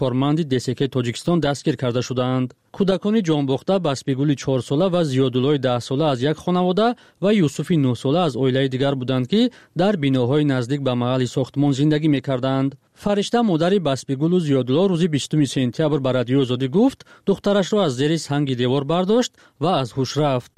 کارمند دسک تاجیکستان دستگیر کرده شدند. کودکان جانباخته بسپیگولی 4 ساله و زیادالله 10 ساله از یک خانواده و یوسف 9 ساله از عائله دیگر بودند که در بناهای نزدیک به محل ساختمان زندگی می‌کردند. فرشته مادری بسپیگول و زیادالله روز 20 سپتامبر به رادیو آزادی گفت دخترش را از زیر سنگ دیوار برداشت و از هوش رفت.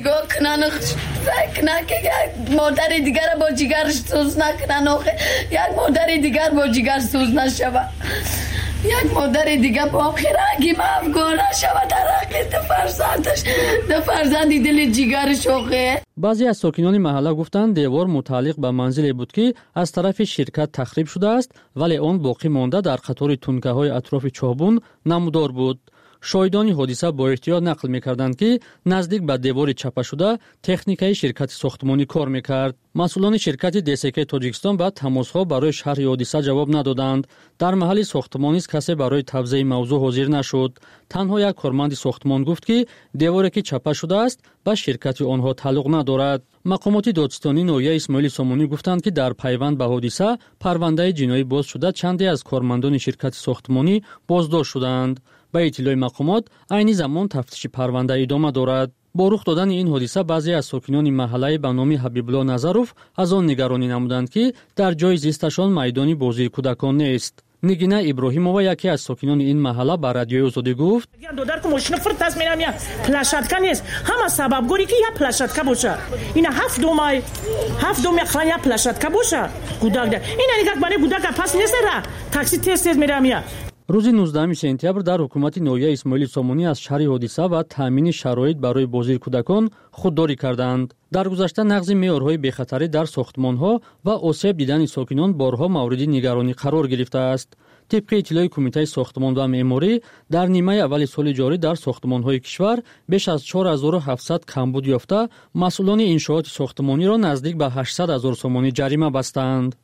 مادر دیگر با جیگرش سوز نکنن، یک مادر دیگر با جیگر سوز نشود، یک مادر دیگر با خیرگی مفگونه شود در حق فرزندی دل جیگرش آخه. بعضی از ساکنان محله گفتند دیوار متعلق به منزلی بود که از طرف شرکت تخریب شده است، ولی آن باقی مانده در قطار تونکه‌های اطراف چابون نمودار بود. شاهدان حادثه با احتیاط نقل می‌کردند که نزدیک به دیوار چپه شده تکنیکای شرکت ساختمانی کار می‌کرد. مسئولان شرکت دسک تاجیکستان با تماس‌ها برای شرح حادثه جواب ندادند. در محل ساختمان نیز کسی برای توضیح موضوع حاضر نشد. تنها یک کارمند ساختمان گفت که دیواری که چپه شده است با شرکت آنها تعلق ندارد. مقامات دادستانی ناحیه اسماعیل سامانی گفتند که در پیوند به حادثه پرونده جنایی باز شده، چندی از کارمندان شرکت ساختمانی بازداشت شدند. به اطلاع مقامات عین زمان تفتیش پرونده ادامه دارد. با رخ دادن این حادثه بعضی از ساکنان محله به نام حبیب الله نظروف از آن نگرانی نمودند که در جای زیستشان میدانی بازی کودکان نیست. نگینه ابراهیمова یکی از ساکنان این محله به رادیو آزادی گفت دودار که ماشین فرتاس میرم یا پلاشاتکا نیست، همه سبب گوری که یا پلاشاتکا باشه. اینا 7 دوم خلا یا پلاشاتکا باشه. کودک ده اینا نگاه بانه کودک پاس نیست را تاکسی تست میرم یا. روز 19 سپتامبر در حکومت ناحیه اسماعیل سامانی از شرح حادثه و تامین شرایط برای بازی کودکان خودداری کردند. در گذشته نقض معیارهای بی‌خطری در ساختمان‌ها و آسیب دیدن ساکنان بارها مورد نگرانی قرار گرفته است. طبق اطلاع کمیته ساختمان و معماری در نیمه اول سال جاری در ساختمان‌های کشور بیش از 4700 کمبود یافته، مسئولان انشاءات ساختمانی را نزدیک به 800,000 سومانی جریمه بستند.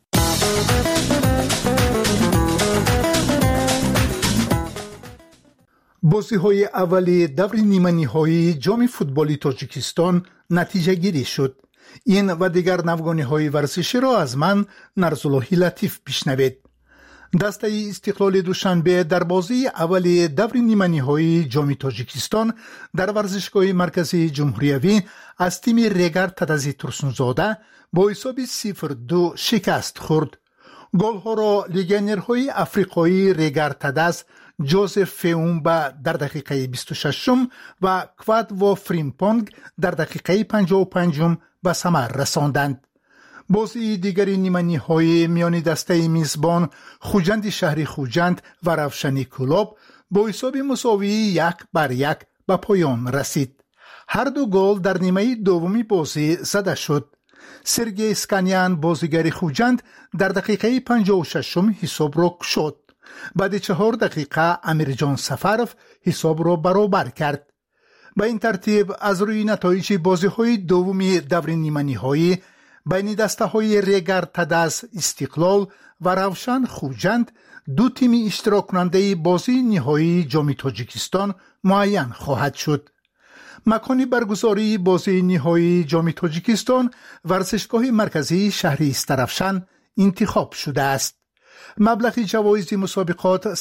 بازی‌های اولی دور نیمه‌نهایی جام فوتبالی تاجیکستان نتیجه گیری شد. این و دیگر نوگانی‌های ورزشی را از من نرزالله لطیف بشنوید. دسته استقلال دوشنبه در بازی اولی دور نیمه‌نهایی جام تاجیکستان در ورزشگاه مرکزی جمهوریوی از تیم ریگر تدازی ترسونزاده با حساب 0-2 شکست خورد. گل‌ها را لگنرهای افریقایی ریگر تداز جوزف فیومبا در دقیقه 26 و کواد و فریمپونگ در دقیقه 55 به ثمر رساندند. بازی دیگری نیمه‌نهایی میان دسته میزبان خوجند شهری خوجند و روشنی کلوب با حساب مساوی 1-1 به پایان رسید. هر دو گل در نیمه دومی بازی زده شد. سرگی اسکانیان بازیگر خوجند در دقیقه 56 حساب را گشود. بعد 4 دقیقه امیرجان سفرف حساب را برابر کرد. به این ترتیب از روی نتایج بازی‌های دومی دور نیمه‌نهایی بین دسته‌های ریگر تداز استقلال و روشن خوجند دو تیم اشتراک کننده بازی نهایی جام تاجیکستان معین خواهد شد. مکان برگزاری بازی نهایی جام تاجیکستان ورزشگاه مرکزی شهری استرافشان انتخاب شده است. مبلغ جوایز مسابقات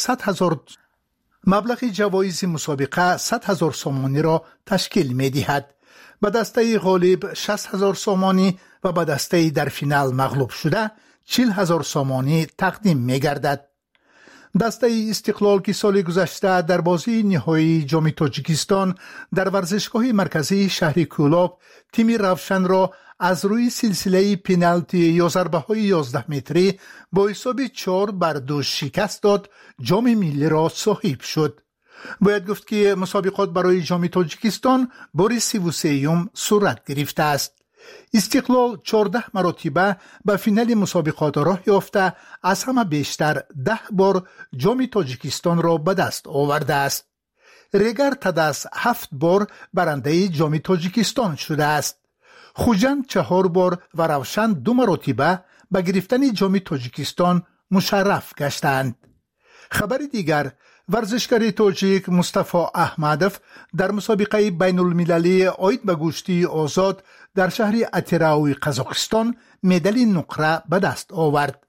100,000 سومانی را تشکیل می دهد. به دسته غالب 60,000 سومانی و به دسته در فینال مغلوب شده 40,000 سومانی تقدیم می گردد. دسته استقلال که سال گذشته در بازی نهایی جام تاجیکستان در ورزشگاه مرکزی شهری کولاب تیم روشن را از روی سلسله پنالتی یا ضربه‌های 11 متری با حساب 4-2 شکست داد، جام ملی را صاحب شد. باید گفت که مسابقات برای جام تاجیکستان بار 33 صورت گرفته است. استقلال 14 مرتبه به فینال مسابقات راه یافته از همه بیشتر 10 بار جام تاجیکستان را به دست آورده است. ریگر تداز 7 بار برنده جام تاجیکستان شده است. خوجند 4 بار و روشن 2 مرتبه به گرفتن جام تاجیکستان مشرف گشتند. خبر دیگر، ورزشکار تاجیک مصطفی احمدوف در مسابقه بین المللی عاید به گشتی آزاد در شهر اتراوی قزاقستان مدال نقره به دست آورد.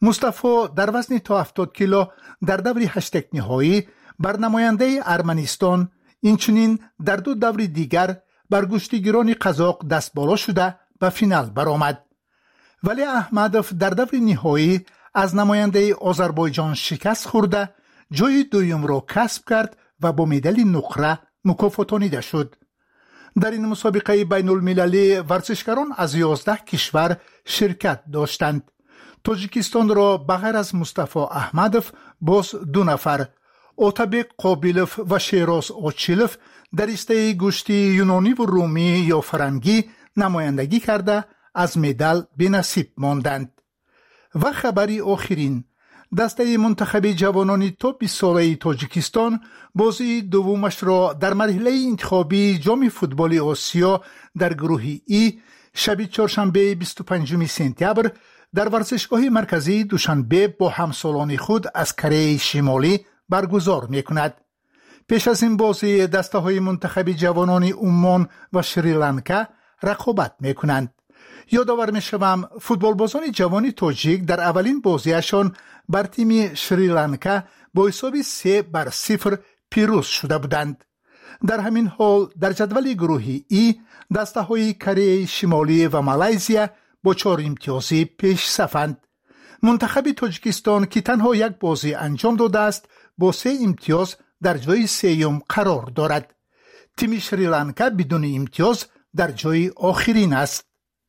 مصطفی در وزن تا 70 کیلو در دور هشتگ نهایی بر نماینده ارمنستان، اینچنین در دو دور دیگر بر گشتیگیران قزاق دست بالا شده به فینال برآمد. ولی احمدوف در دور نهایی از نماینده آذربایجان شکست خورده جای دوم را کسب کرد و با مدال نقره مکافاتانیده شد. در این مسابقه بین المللی ورزشکاران از 11 کشور شرکت داشتند. تاجیکستان را بغیر از مصطفی احمدوف باز 2 نفر، اوتابک قابیلوف و شیراز آچیلوف در رشته گوشتی یونانی و رومی یا فرنگی نمایندگی کرده از مدال بی‌نصیب ماندند. و خبری آخرین، دسته منتخب جوانان تا 20 ساله تاجیکستان بازی دومش را در مرحله انتخابی جام فوتبال آسیا در گروه ای شب چهارشنبه 25 سپتامبر در ورزشگاه مرکزی دوشنبه با همسالان خود از کره شمالی برگزار می‌کند. پیش از این بازی دسته های منتخب جوانان عمان و شریلانکا رقابت می‌کنند. یادآور می‌شوم فوتبال بازان جوان تاجیک در اولین بازیشان بر تیم شریلانکا با حساب 3-0 پیروز شده بودند. در همین حال در جدول گروه ای دسته های کره شمالی و مالایزیا با 4 امتیازی پیش صفند. منتخب تاجیکستان که تنها یک بازی انجام داده است با 3 امتیاز در جای 3 قرار دارد. تیم شریلانکا بدون امتیاز در جای آخرین است.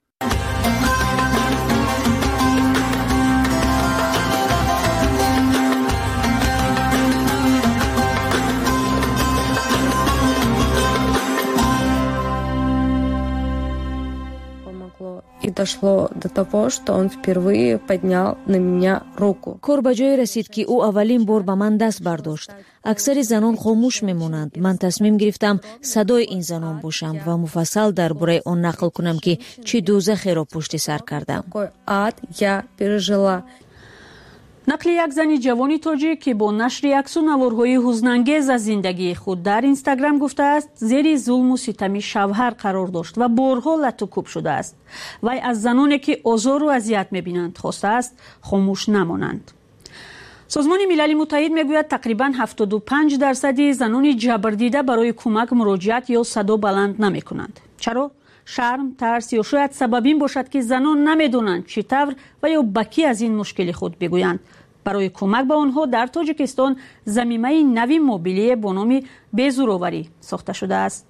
И дошло до того, что он впервые поднял на меня руку. کار به جای رسید که او اولین بار به من دست برداشت. اکثر زنان خاموش میمونند. من تصمیم گرفتم صدای این زنان باشم و مفصل درباره آن نقل کنم که چه دوزخی را پشت سر کردم. Ад я пережила. نقل یک زن جوانی تاجیک که با نشر عکس و نوارهای حزن‌انگیز از زندگی خود در اینستاگرام گفته است زیر ظلم و ستم شوهر قرار داشت و بارها لط و کوب شده است. وی از زنانی که آزار و اذیت می‌بینند خواسته است خاموش نمانند. سازمان ملل متحد میگوید تقریباً 75% زنان جبردیده برای کمک مراجعت یا صدا بلند نمی‌کنند. چرا؟ شرم، ترس یا شاید سبب این باشد که زنان نمیدونند چطور و یا به کی از این مشکل خود بگویند. برای کمک به آنها در تاجیکستان ضمیمه نوی موبیلی با نام بی‌زوراوری ساخته شده است.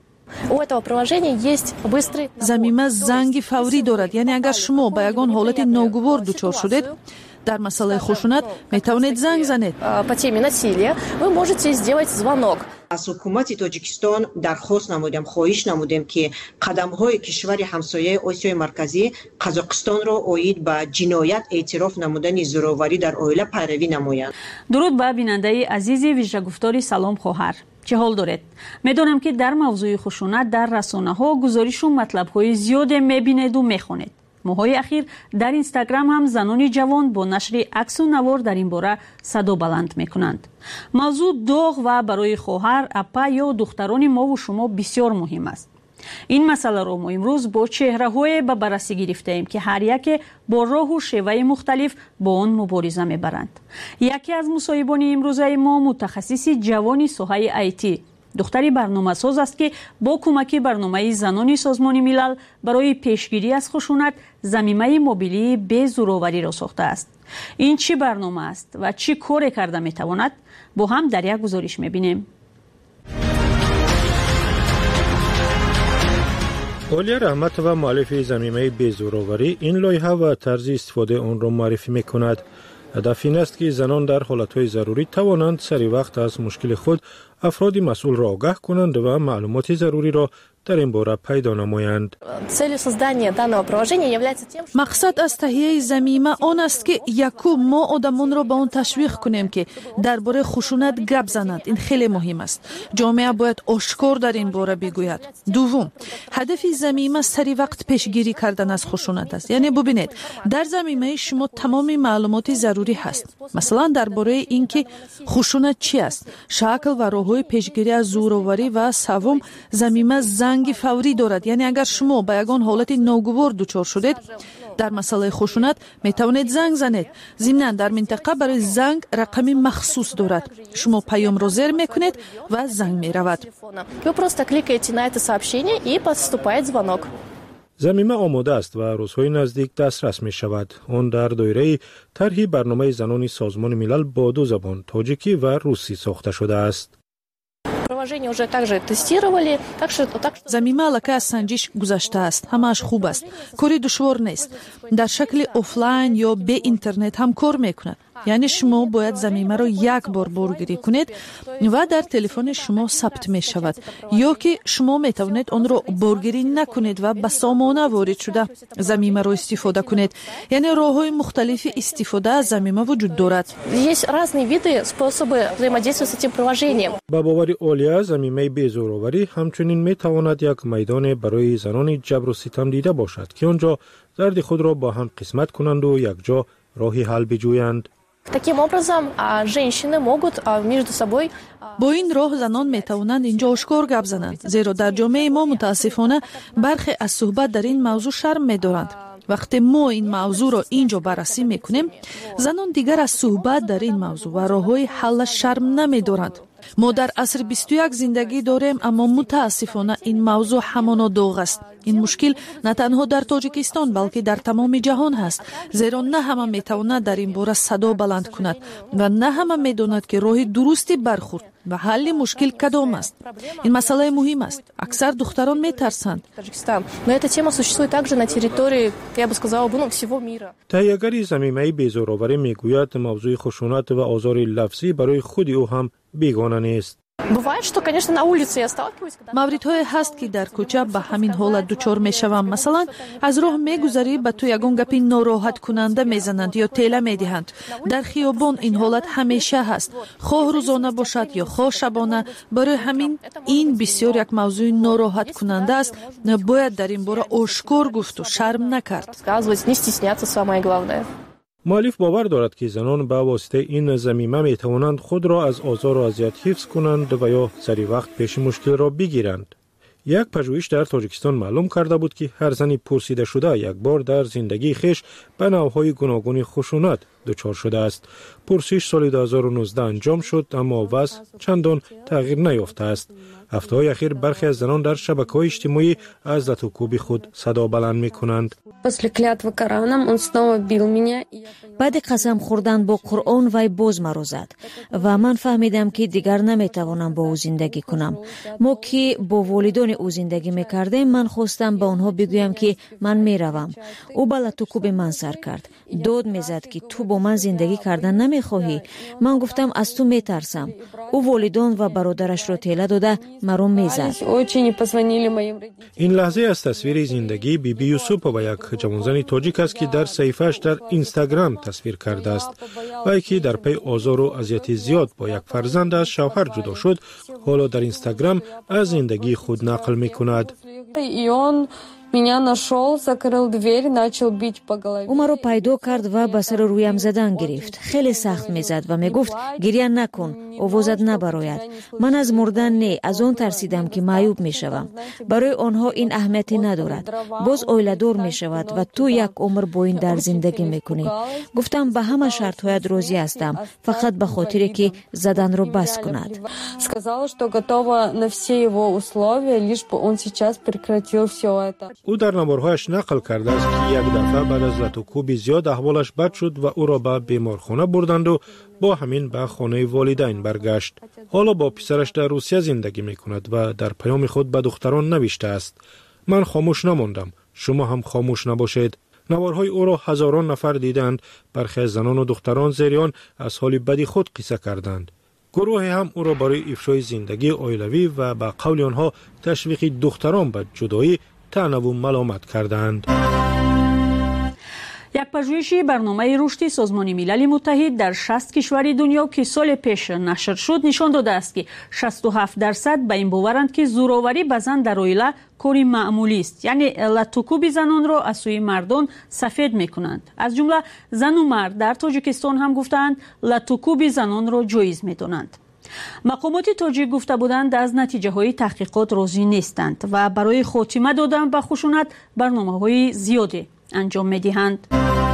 ضمیمه زنگ فوری دارد، یعنی اگر شما به یگان حالت ناگوار دچار شدید در مسئله خشونت میتوانید زنگ زنید. از حکومت تاجیکستان درخواست نمودیم، خواهش نمودیم که قدم‌های کشور همسایه آسیای مرکزی قزاقستان را اوید به جنایت اعتراف نمودن زوراوری در عائله پیروی نمایند. درود به بیننده عزیز ویژه گفتاری سلام خواهر. چه حال دارید؟ میدونم که در موضوع خشونت در رسانه‌ها گزارش و مطلب‌های زیاد میبینید و میخونید. ماهای اخیر در اینستاگرام هم زنان جوان با نشر عکس و نوار در این باره صدا بلند میکنند. موضوع داغ و برای خواهر، اپا یا دختران ما و شما بسیار مهم است. این مسئله را ما امروز با چهره‌های به بررسی گرفته ایم که هر یک با راه و شیوه مختلف با آن مبارزه میبرند. یکی از مصاحبان امروزه ما متخصص جوانی ساحه آیتی، دختری برنامه‌ساز است که با کمک برنامه زنان سازمان ملل برای پیشگیری از خشونت ضمیمه موبیلی بی‌زوراوری را ساخته است. این چه برنامه است و چه کاری کرده میتواند؟ با هم در یک گزارش میبینیم. اولیا رحمتова مؤلف ضمیمه بی‌زوراوری این لایحه و طرز استفاده آن را معرفی میکند. هدف این است که زنان در حالتهای ضروری توانند سری وقت از مشکل خود افراد مسئول را آگاه کنند و معلومات ضروری را در این باره پیدا نمایند. مقصد از تهیه ضمیمه آن است که یکو ما آدمان را به آن تشویق کنیم که درباره خشونت گپ زنند. این خیلی مهم است. جامعه باید آشکار در این باره بگوید. دوم، هدف ضمیمه سری وقت پیشگیری کردن از خشونت است. یعنی ببینید در ضمیمه شما تمام معلومات ضروری هست. مثلا درباره اینکه خشونت چی است، شکل و راه‌های پیشگیری از زوراوری و سوم ضمیمه زنگ فوری دارد. یعنی اگر شما به یگان حالت ناگوار دچار شدید дар масъалаи хушунат метавонед занг занед. зимнан дар минтақа барои занг рақами махсус дорад. шумо паёмро зер мекунед ва занг меравад. Вы просто кликаете на это сообщение и поступает звонок. замима омода аст ва рӯзҳои наздик дастрас мешавад. он дар доираи тарҳи барномаи занони созмони милал бо ду забон тоҷикӣ ва русӣ сохта шудааст. Приложение уже также тестировали, так что замима аллакай аз санҷиш гузаштааст. ҳамааш хуб аст. кори душвор нест. дар шакли офлайн ё бе интернет ҳам кор мекунад. яъне шумо бояд замимаро як бор боргирӣ кунед ва дар телефони шумо сабт мешавад, ё ки шумо метавонед онро боргирӣ накунед ва ба сомона ворид шуда замимаро истифода кунед. яъне роҳҳои мухталифи истифода аз замима вуҷуд дорад. Есть разные виды, способы взаимодействия с этим приложением. ба бовари олия замимаи безӯроварӣ ҳамчунин метавонад як майдоне барои занони ҷабру ситамдида бошад, ки он ҷо дарди худро бо ҳам қисмат кунанду якҷо роҳи ҳал биҷӯянд. Таким образом, женщины могут между собой... бо ин роҳ занон метавонанд инҷо ошкор гап зананд, зеро дар ҷомеаи мо мутаассифона бархе аз суҳбат дар ин мавзӯъ шарм медоранд. вақте мо ин мавзӯъро инҷо баррасӣ мекунем, занон дигар аз суҳбат дар ин мавзӯъ ва роҳҳои ҳаллаш шарм намедоранд. мо дар асри 21 зиндагӣ дорем, аммо мутаассифона ин мавзӯъ ҳамоно доғ аст. ин мушкил на танҳо дар тоҷикистон, балки дар тамоми ҷаҳон ҳаст, зеро на ҳама метавонад дар ин бора садо баланд кунад ва на ҳама медонад ки роҳи дурусти бархурд ва ҳалли мушкил кадом аст. ин масъалаи муҳим аст. аксар духтарон метарсанд. Но эта тема существует также на территории, я бы сказала, всего мира. таҳиягари замимаи безӯроварӣ мегӯяд мавзӯи хушунат ва озори лафзӣ барои худи ӯ ҳам бегона нест. Бывает, что, конечно, на улице я сталкиваюсь, когда... мавридҳое ҳаст ки дар кӯча ба ҳамин ҳолат дучор мешавам. масалан, аз роҳ мегузарӣ, ба ту ягон гапи нороҳаткунанда мезананд ё тела медиҳанд. дар хиёбон ин ҳолат ҳамеша ҳаст, хоҳ рӯзона бошад ё хоҳ шабона. барои ҳамин ин бисёр як мавзӯи нороҳаткунанда аст. бояд дар ин бора ошкор гуфту шарм накард. Не стесняться, самое главное. муаллиф бовар дорад ки занон ба воситаи ин замима метавонанд худро аз озору азият ҳифз кунанд ва ё сари вақт пеши мушкилро бигиранд. як пажӯҳиш дар тоҷикистон маълум карда буд ки ҳар зани пурсидашуда якбор дар зиндагии хеш ба навъҳои гуногуни хушунат дучор шудааст. пурсиш соли 2019 анҷом шуд, аммо вазъ чандон тағйир наёфтааст. ҳафтаҳои ахир бархе аз занон дар шабакаҳои иҷтимоӣ аз латукуби худ садо баланд мекунанд. баъди қасам хӯрдан бо қуръон вай боз маро зад ва ман фаҳмидам ки дигар наметавонам бо ӯ зиндагӣ кунам. мо ки бо волидони ӯ зиндагӣ мекардем, ман хостам ба онҳо бигӯям ки ман меравам. ӯ ба латукуби ман сар кард. дод мезад ки ту бо ман зиндагӣ кардан намехоҳӣ. ман гуфтам аз ту метарсам. ӯ волидон ва бародарашро тела дода маро мезад. ин лаҳзае аз тасвири зиндагии биби Юсупова, як ҷавонзани тоҷик аст ки дар саҳифааш дар Инстаграм тасвир кардааст. вай ки дар пай озору азияти зиёд бо як фарзанд аз шавҳар ҷудо шуд, ҳоло дар Инстаграм аз зиндагии худ нақл мекунад. ӯ маро пайдо кард ва ба сару рӯям задан гирифт. хеле сахт мезад ва мегуфт гирья накун, овозат набарояд. ман аз мурдан не, аз он тарсидам ки маъюб мешавам. барои онҳо ин аҳамияте надорад. боз оиладор мешавад ва ту як умр бо ин дар зиндагӣ мекунӣ. гуфтам ба ҳама шартҳоят розӣ ҳастам, фақат ба хотире ки заданро бас кунад. ӯ дар наворҳояш нақл кардааст ки як дафъа баъд аз латукуби зиёд аҳволаш бад шуд ва ӯро ба беморхона бурданду бо ҳамин ба хонаи волидайн баргашт. ҳоло бо писараш дар Русия зиндагӣ мекунад ва дар паёми худ ба духтарон навиштааст: ман хомӯш намондам, шумо ҳам хомӯш набошед. наворҳои ӯро ҳазорон нафар диданд. бархе аз занону духтарон зери он аз ҳоли бади худ қисса карданд. гурӯҳе ҳам ӯро барои ифшои зиндагии оилавӣ ва ба қавли онҳо ташвиқи духтарон ба ҷудоӣ таънаву маломат карданд. як пажӯҳиши барномаи рушди Созмони Милали Муттаҳид дар 60 кишвари дунё ки соли пеш нашр шуд нишон додааст ки 67% ба ин боваранд ки зӯроварӣ ба зан дар оила кори маъмулист, яъне латукуби занонро аз сӯи мардон сафед мекунанд. аз ҷумла зану мард дар Тоҷикистон ҳам гуфтаанд латукуби занонро ҷоиз медонанд. мақомоти тоҷик гуфта буданд аз натиҷаҳои таҳқиқот розӣ нестанд ва барои хотима додан ба хушунат барномаҳои зиёде انجام می‌دهند.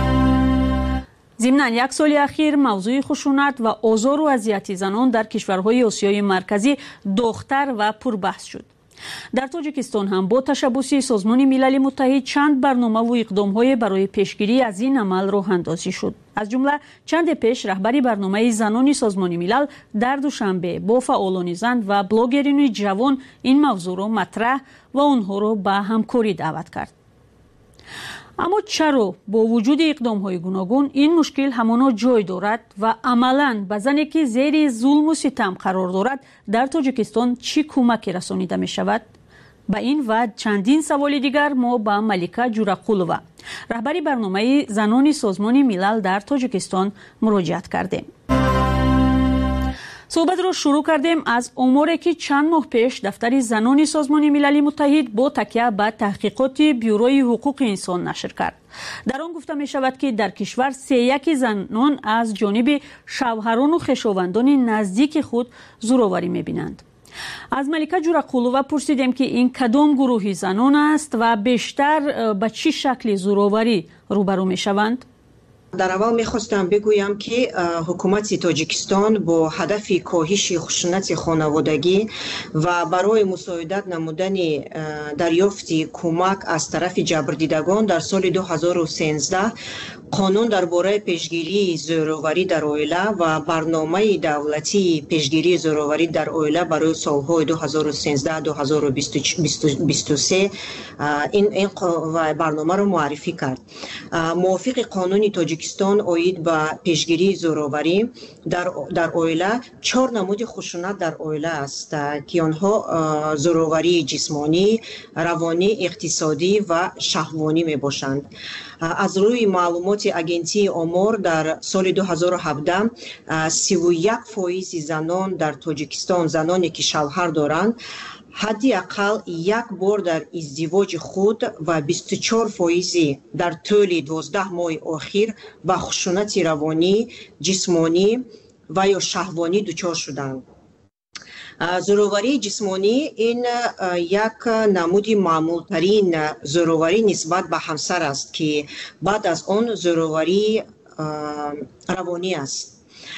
ضمناً یک سال اخیر موضوع خشونت و آزار و اذیت زنان در کشورهای آسیای مرکزی داغ‌تر و پربحث شد. در تاجیکستان هم با تشبوس سازمان ملل متحد چند برنامه و اقدام‌های برای پیشگیری از این عمل راه اندازی شد. از جمله چند پیش رهبری برنامه زنان سازمان ملل در دوشنبه با فعالان زن و بلاگران جوان این موضوع را مطرح و آنها را به همکاری دعوت کرد. اما چرا با وجود اقدام‌های گوناگون این مشکل همانا جای دارد و عملاً به زنی که زیر ظلم و ستم قرار دارد در تاجیکستان چی کمکی رسانیده می شود؟ به این و چندین سوال دیگر ما با ملیکا جورقولووا، رهبری برنامه زنان سازمان ملل در تاجیکستان مراجعت کردیم. صحبت را شروع کردیم از اموری که چند ماه پیش دفتر زنان سازمان ملل متحد با تکیه به تحقیقات بیوروی حقوق انسان نشر کرد. در آن گفته می شود که در کشور 3/1 زنان از جانب شوهران و خویشاوندان نزدیک خود زورآوری می بینند. از ملیکا جورقولووا پرسیدیم که این کدام گروه زنان است و بیشتر به چه شکل زورآوری روبرو می شوند؟ در اول میخواستم بگویم که حکومت تاجیکستان با هدف کاهش خشونت خانوادگی و برای مساعدت نمودن دریافت کمک از طرف جبردیدگان در سال 2013 قانون درباره پیشگیری زورآوری در عائله و برنامه دولتی پیشگیری زورآوری در عائله برای سالهای 2013-2023 این برنامه را معرفی کرد. موافق قانون تاجیکستان عاید به پیشگیری زورآوری در عائله 4 نمود خشونت در عائله است که آنها زورآوری جسمانی، روانی، اقتصادی و شهوانی می باشند. از روی معلومات اگنسی آمار در سال 2017 31% زنان در تاجیکستان، زنانی که شوهر دارند، حداقل یک بار در ازدواج خود و 24% در طول 12 ماه اخیر به خشونت روانی، جسمانی و یا شهوانی دچار شدند. زورآوری جسمانی این یک نمود معمولترین زورآوری نسبت به همسر است که بعد از آن زورآوری روانی است.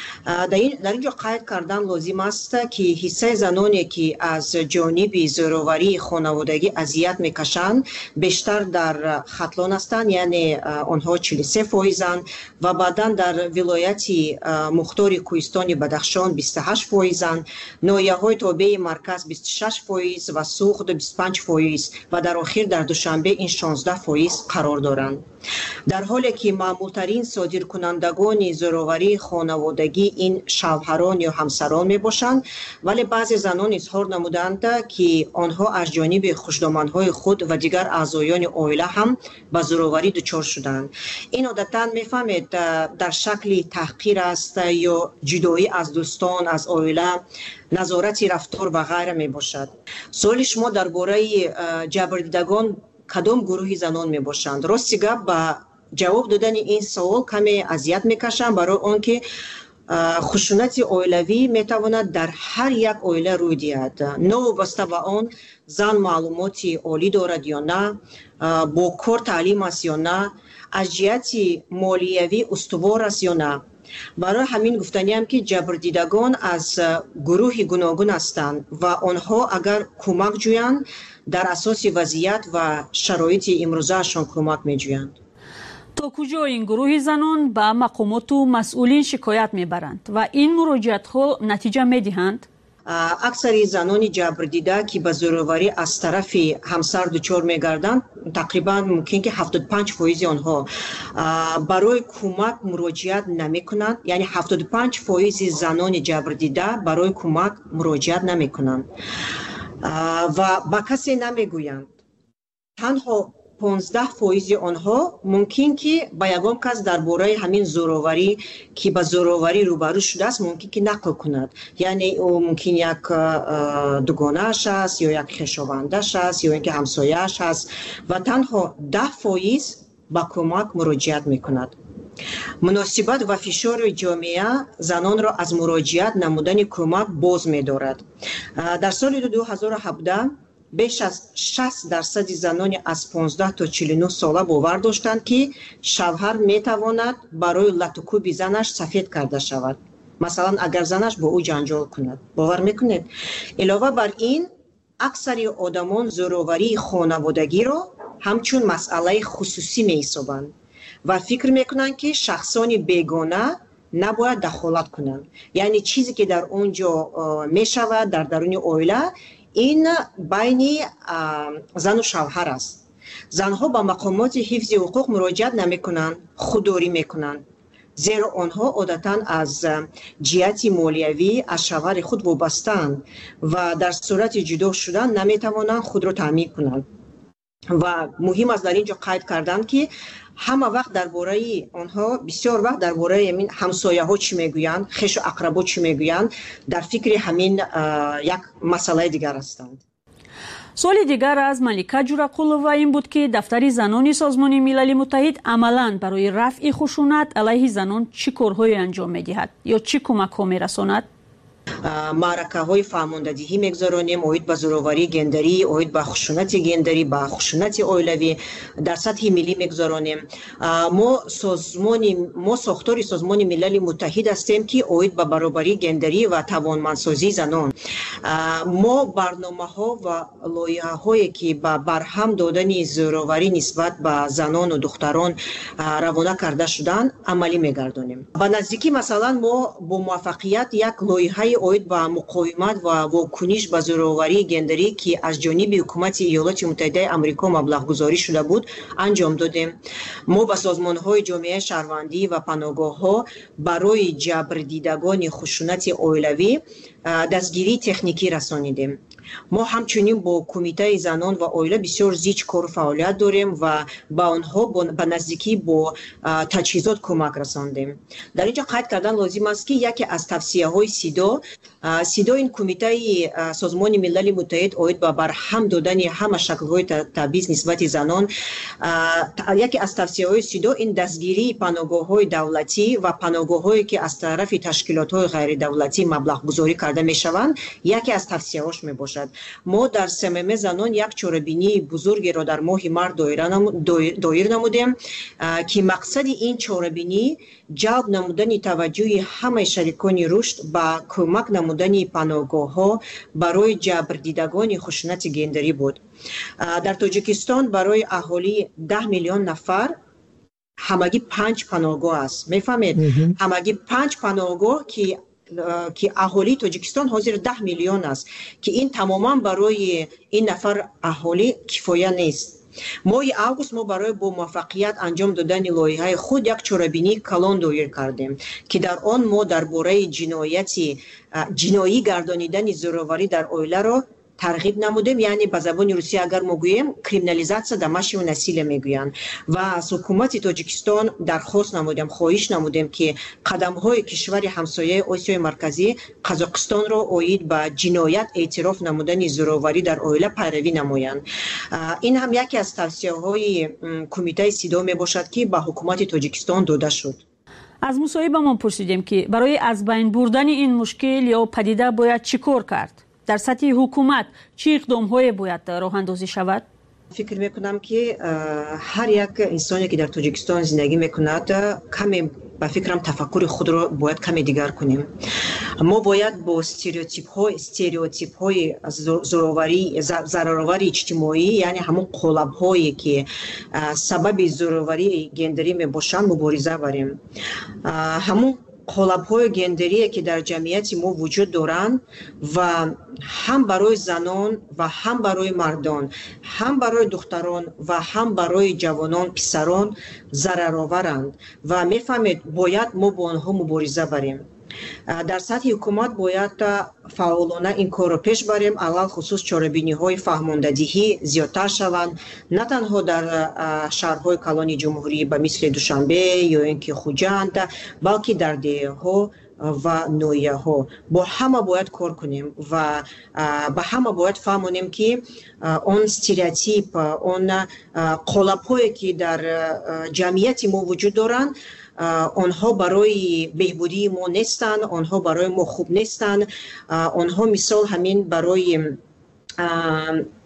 در اینجا قید کردن لازم است که حصه زنانی که از جانب زورآوری خانوادگی اذیت میکشند بیشتر در ختلان هستند، یعنی آنها 43% و بعدا در ولایت مختار کوهستان بدخشان 28%، ناحیه‌های تابع مرکز 26% و سوخت 25% و در آخر در دوشنبه این 16% قرار دارند. در حالی که معمولترین صادرکنندگان زورآوری خانوادگی این شوهران یا همسران می باشند، ولی بعضی زنان اظهار نمودند که آنها از جانب خوشدامنهای خود و دیگر اعضایان عائله هم به زورآوری دچار شدند. این عادتا میفهمید در شکل تحقیر است یا جدایی از دوستان، از عائله، نظارت رفتار و غیره می باشد. سوال شما درباره جبردیدگان کدام گروه زنان می باشند؟ راستی گپ به جواب دادن این سوال کمی اذیت میکشم، برای آنکه خشونت عائلوی میتواند در هر یک عائله روی دهد، نه وابسته به آن زن معلومات عالی دارد یا نه، با کار تعلیم است یا نه، از جهت مالیوی استوار است یا نه. برای همین گفتنیم که جبردیدگان از گروه گوناگون هستند و آنها اگر کمک جویند در اساس وضعیت و شرایط امروزهشان کمک میجویند. تا کجا این گروه زنان به مقامات و مسئولین شکایت میبرند و این مراجعت ها نتیجه میدهند؟ اکثر زنان جبردیده که به زورآوری از طرف همسر دچار میگردند، تقریبا ممکن که 75% آنها برای کمک مراجعت نمی کنند، یعنی 75% زنان جبردیده برای کمک مراجعت نمی کنند و با کسی نمی گویند. تنها 15% آنها ممکن که با یگان کس درباره همین زورآوری که با زورآوری روبرو شده است ممکن که نقل کند، یعنی او ممکن یک دوگانه‌اش است یا یک خویشاوندش است یا اینکه همسایه‌اش است و تنها 10% با کمک مراجعت میکند. مناسبت و فشار جامعه زنان را از مراجعت نمودن کمک باز می‌دارد. در سال 2017 بیش از 60% زنان از 15 تا 49 ساله باور داشتند که شوهر میتواند برای لطوکوب زنش سفید کرده شود. مثلا اگر زنش با او جنجال کند. باور میکنید؟ علاوه بر این اکثر آدمان زوروری خانوادگی را همچون مسئله خصوصی می‌حسابند و فکر میکنند که شخصان بیگانه نباید دخالت کنند. یعنی چیزی که در اونجا میشود در درون عائله این بین زن و شوهر است. زنها با مقامات حفظ حقوق مراجعت نمیکنند، خودداری میکنند، زیرا آنها عادتاً از جهت مالیوی از شوهر خود وابسته‌اند و در صورت جدا شدن نمیتوانند خود را تامین کنند. و مهم است در اینجا قید کردن که همه وقت درباره آنها بسیار وقت درباره همسایه ها چی میگویند، خویش و اقربا چی میگویند، در فکر همین یک مسئله دیگر هستند. سوال دیگر از ملکه جورقولова این بود که دفتر زنان سازمان ملل متحد عملاً برای رفع خشونت علیه زنان چه کارهایی انجام میدهد یا چه کمک‌ها میرساند؟ معرکه های فرماندهی میگذارانیم اوید به زوروری گندری، اوید به خشونت گندری، به خشونت عائلوی در سطح ملی میگذارانیم. ما ساختار سازمان ملل متحد هستیم که اوید به برابری گندری و توانمندسازی زنان. ما برنامه ها و لایحه هایی که به برهم دادن زوروری نسبت به زنان و دختران روانه کرده شدن عملی میگردانیم. به نزدیکی مثلا ما با موفقیت یک لایحه اوید با مقاومت و واکنش به زوروری گندری که از جانب حکومت ایالات متحده آمریکا مبلغ گذاری شده بود انجام دادیم. ما با سازمان های جامعه شهروندی و پناهگاه ها برای جبر دیدگان خشونت عائلوی دستگیری تکنیکی رسانیدیم. ما همچنین با کمیته زنان و عائله بسیار زیاد کار فعالیت داریم و با آنها به نزدیکی با تجهیزات کمک رساندیم. در اینجا قید کردن لازم است که یکی از توصیه های سیدا این کمیته سازمان ملل متحد اوید با برهم دادن همه شکل های تبعیض نسبت زنان، یکی از توصیه های سیدا این دستگیری پناهگاه های دولتی و پناهگاه هایی که از طرف تشکیلات های غیر دولتی مبلغ گذاری کرده می شوند یکی از توصیه هاش می باشد. ما در صمیم زنان یک چاره‌بینی بزرگی را در ماه مارس دایر نمودیم که مقصد این چاره‌بینی جلب نمودن توجه همه شریکان رشد با کمک نمودن پناهگاه‌ها برای جبر دیدگان خشونت گندری بود. در تاجیکستان برای اهالی 10 میلیون نفر همگی 5 پناهگاه است. میفهمید؟ همگی 5 پناهگاه که اهالی تاجیکستان حاضر 10 میلیون است که این تماما برای این نفر اهالی کفایه نیست. ماه اوگوست ما برای با موفقیت انجام دادن لایحه خود یک چاره‌بینی کلان دایر کردیم که در آن ما درباره جنایی گردانیدن زوروری در عائله را ترغیب نمودیم. یعنی به زبان روسی اگر ما گوییم کریمینالیزاسیا домашнего насилия میگویند و از حکومت تاجیکستان درخواست نمودیم، خواهش نمودیم که قدم های کشور همسایه آسیای مرکزی قزاقستان را اوید به جنایت اعتراف نمودن زوروری در عائله پیروی نمایند. این هم یکی از توصیه های کمیته سیدا می باشد که به حکومت تاجیکستان داده شد. از مصاحبه ما پرسیدیم که برای از بین بردن این مشکل یا پدیده باید چیکار کرد؟ در سطح حکومت چه اقدام‌هایی باید راه اندازی شود؟ فکر میکنم که هر یک انسانی که در تاجیکستان زندگی میکند کمی به فکرم تفکر خود را باید کمی دیگر کنیم. ما باید با استریوتیپ های ضررآور اجتماعی، یعنی همون قالب هایی که سبب زوروری گندری میباشند مبارزه بریم. همون قالب های گندری که در جمعیت ما وجود دارند و هم برای زنان و هم برای مردان، هم برای دختران و هم برای جوانان پسران ضررآورند و میفهمید باید ما با آنها مبارزه بریم. در سطح حکومت باید فعالانه این کار را پیش بریم، علل خصوص چاره‌بینی های فهماندهی زیادتر شوند، نه تنها در شهرهای کلان جمهوری به مثل دوشنبه یا اینکه خوجند، بلکه در دهه‌ها و نویه ها با همه باید کار کنیم و با همه باید فهمونیم که اون استریوتیپ، اون قالب هایی که در جمعیت ما وجود دارند آنها برای بهبودی ما نیستند، آنها برای ما خوب نیستند، آنها مثال همین برای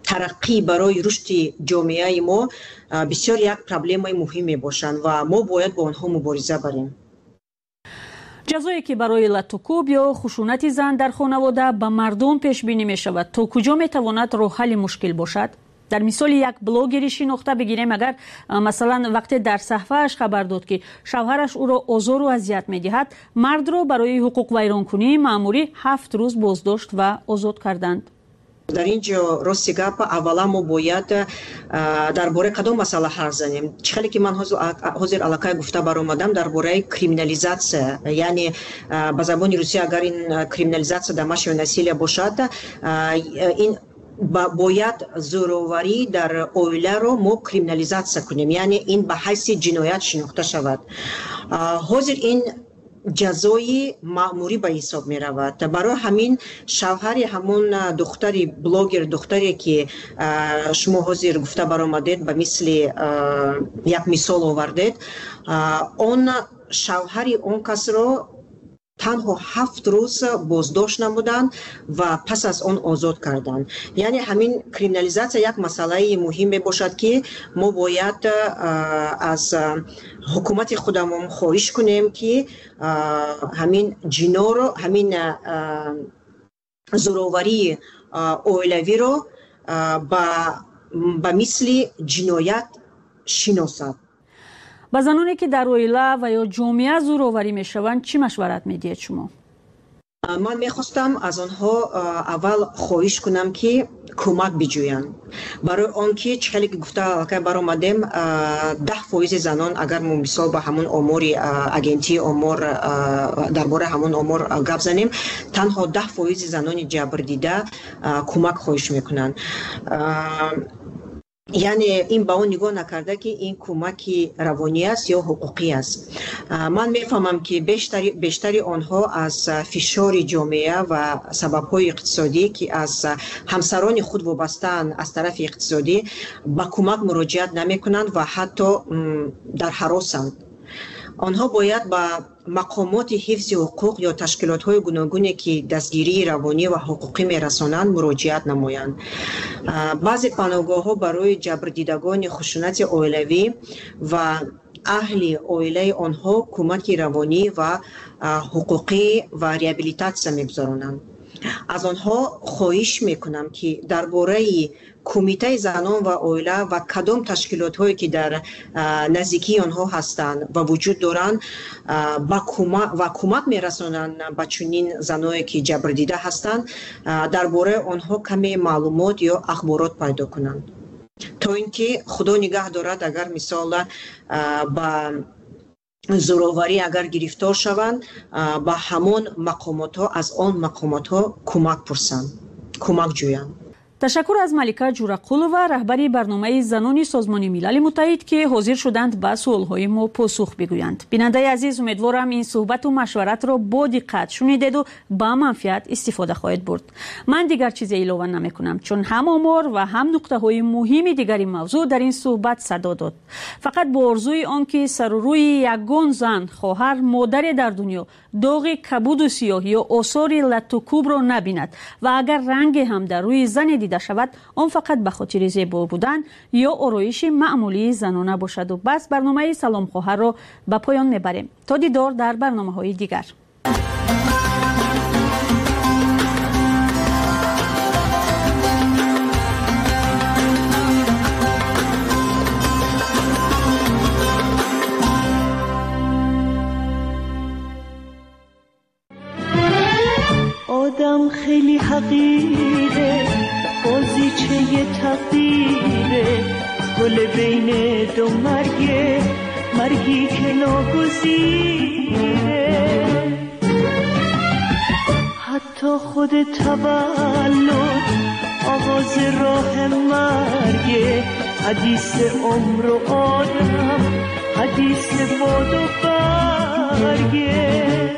тараққӣ барои рушди ҷомеаи мо бисёр як проблемаи муҳим мебошанд ва мо бояд бо онҳо мубориза барем. ҷазое ки барои латукуб ё хушунати зан дар хонавода ба мардум пешбинӣ мешавад, то куҷо метавонад роҳҳалли мушкил бошад? дар мисоли як блогери шинохта бигирем, агар масалан вақте дар саҳфааш хабар дод ки шавҳараш ӯро озору азият медиҳад, мардро барои ҳуқуқвайронкунии маъмурӣ 7 рӯз боздошт ва озод карданд. дар ин ҷо рости гап аввала мо бояд дар бораи кадом масъала ҳарф занем. чӣ хеле ки ман ҳозир аллакай гуфта баромадам дар бораи криминализатсия, яъне ба забони русия агар ин криминализатсия домашнего насилия бошад, ин бояд зӯроварӣ дар оиларо мо криминализатсия кунем, яъне ин ба ҳайси ҷиноят шинохта шавад. ҳозир ин ҷазои маъмурӣ ба ҳисоб меравад. барои ҳамин шавҳари ҳамон духтари блогер, духтаре ки шумо ҳозир гуфта баромадед, ба мисли як мисол овардед, он шавҳари он касро танҳо 7 рӯз боздошт намуданд ва пас аз он озод карданд. яъне ҳамин криминализатсия як масъалаи муҳим мебошад ки мо бояд аз ҳукумати худамон хоҳиш кунем ки ҳамин ҷиноро, ҳамин зӯроварии оилавиро ба мисли ҷиноят шиносад. ба заноне ки дар оила ва ё ҷомеа зӯроварӣ мешаванд чӣ машварат медиҳед шумо? ман мехостам аз онҳо аввал хоҳиш кунам ки кӯмак биҷӯянд. барои он ки чӣ хеле ки гуфта аллакай баромадем, 10% занон, агар мо мисол ба ҳамон омори агентии омор дар бораи ҳамон омор гап занем, танҳо 10% занони ҷабрдида кӯмак хоҳиш мекунанд. яъне ин ба он нигоҳ накарда ки ин кӯмаки равонӣ аст ё ҳуқуқӣ аст. ман мефаҳмам ки бештари онҳо аз фишори ҷомеа ва сабабҳои иқтисодӣ ки аз ҳамсарони худ вобастаанд аз тарафи иқтисодӣ ба кӯмак муроҷиат намекунанд ва ҳатто дар ҳаросанд. онҳо бояд ба мақомоти ҳифзи ҳуқуқ ё ташкилотҳои гуногуне ки дастгирии равонӣ ва ҳуқуқӣ мерасонанд муроҷиат намоянд. баъзе паноҳгоҳҳо барои ҷабрдидагони хушунати оилавӣ ва аҳли оилаи онҳо кӯмаки равонӣ ва ҳуқуқӣ ва реабилитатсия мегузаронанд. аз онҳо хоҳиш мекунам ки дар бораи кумитаи занон ва оила ва кадом ташкилотҳое ки дар наздикии онҳо ҳастанд ва вуҷуд доранд ва кӯмак мерасонанд ба чунин заное ки ҷабрдида ҳастанд, дар бораи онҳо каме маълумот ё ахборот пайдо кунанд, то ин ки худо нигаҳ дорад агар мисола ба зӯроварӣ агар гирифтор шаванд, ба ҳамон мақомотҳо, аз он мақомотҳо кӯмак пурсанд, кӯмак ҷӯянд. ташаккур аз малика ҷурақулова, раҳбари барномаи занони Созмони Милали Муттаҳид, ки ҳозир шуданд ба суолҳои мо посух бигӯянд. бинандаи азиз, умедворам ин суҳбату машваратро бо диққат шунидеду ба манфиат истифода хоҳед бурд. ман дигар чизе илова намекунам, чун ҳам омор ва ҳам нуқтаҳои муҳими дигари мавзӯъ дар ин суҳбат садо дод. фақат бо орзуи он ки сару рӯи ягон зан, хоҳар, модаре дар дунё доғи кабуду сиёҳ ё осори латтукубро набинад ва агар ранге ҳам дар рӯи зане дида шавад, он фақат ба хотири зебо будан ё ороиши маъмулии занона бошаду бас. барномаи Салом хоҳарро ба поён мебарем. то дидор дар барномаҳои дигар. آدم خیلی حقیره، بازیچه تقدیره، گل بین دو مرگی که ناگزیره. حتی خود تولد آغاز راه مرگه، حدیث عمر و آدم، حدیث باد و برگه.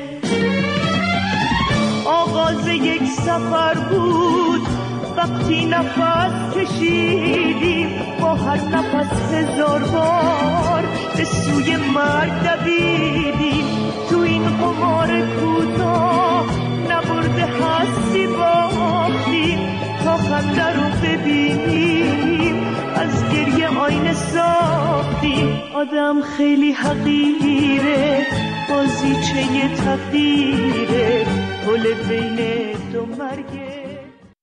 آغاز یک سفر بود وقتی نفس کشیدیم، با هر نفس 1000 بار به سوی مرگ دویدیم. تو این قمار کوتاه نبرده هستی باختیم، تا خنده رو ببینیم، از گریه آینه ساختیم. آدم خیلی حقیره، بازیچه تقدیره، پل بین دو مرگ.